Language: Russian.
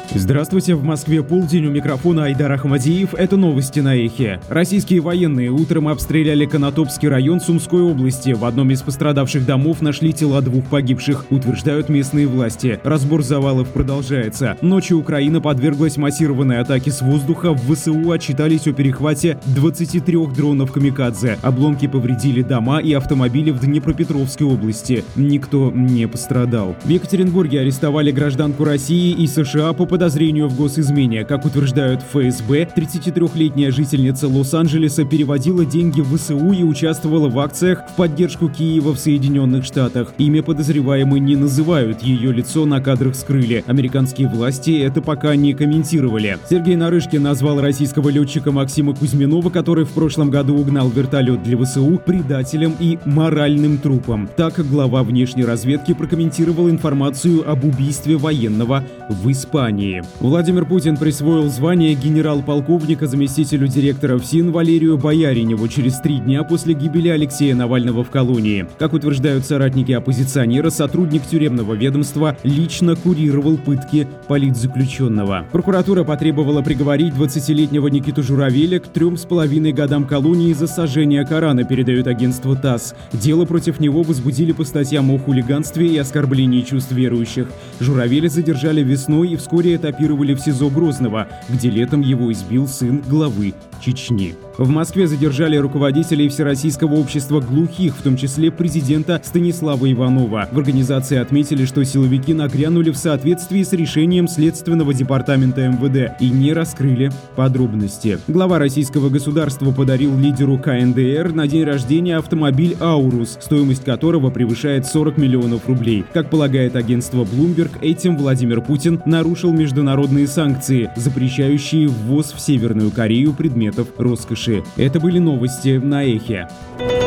Здравствуйте, в Москве полдень, у микрофона Айдар Ахмадиев. Это новости на Эхе. Российские военные утром обстреляли Конотопский район Сумской области. В одном из пострадавших домов нашли тела 2 погибших, утверждают местные власти. Разбор завалов продолжается. Ночью Украина подверглась массированной атаке с воздуха. В ВСУ отчитались о перехвате 23 дронов «Камикадзе». Обломки повредили дома и автомобили в Днепропетровской области. Никто не пострадал. В Екатеринбурге арестовали гражданку России и США по подозрению в госизмене. Как утверждают ФСБ, 33-летняя жительница Лос-Анджелеса переводила деньги в ВСУ и участвовала в акциях в поддержку Киева в Соединенных Штатах. Имя подозреваемой не называют, ее лицо на кадрах скрыли. Американские власти это пока не комментировали. Сергей Нарышкин назвал российского летчика Максима Кузьминова, который в прошлом году угнал вертолет для ВСУ, предателем и моральным трупом. Так глава внешней разведки прокомментировал информацию об убийстве военного в Испании. Владимир Путин присвоил звание генерал-полковника заместителю директора ФСИН Валерию Бояриневу через 3 дня после гибели Алексея Навального в колонии. Как утверждают соратники оппозиционера, сотрудник тюремного ведомства лично курировал пытки политзаключенного. Прокуратура потребовала приговорить 20-летнего Никиту Журавеля к 3,5 годам колонии за сожжение Корана, передает агентство ТАСС. Дело против него возбудили по статьям о хулиганстве и оскорблении чувств верующих. Журавеля задержали весной и вскоре этапировали в СИЗО Грозного, где летом его избил сын главы Чечни. В Москве задержали руководителей Всероссийского общества глухих, в том числе президента Станислава Иванова. В организации отметили, что силовики нагрянули в соответствии с решением Следственного департамента МВД и не раскрыли подробности. Глава российского государства подарил лидеру КНДР на день рождения автомобиль «Аурус», стоимость которого превышает 40 миллионов рублей. Как полагает агентство Bloomberg, этим Владимир Путин нарушил международные санкции, запрещающие ввоз в Северную Корею предметов роскоши. Это были новости на Эхе.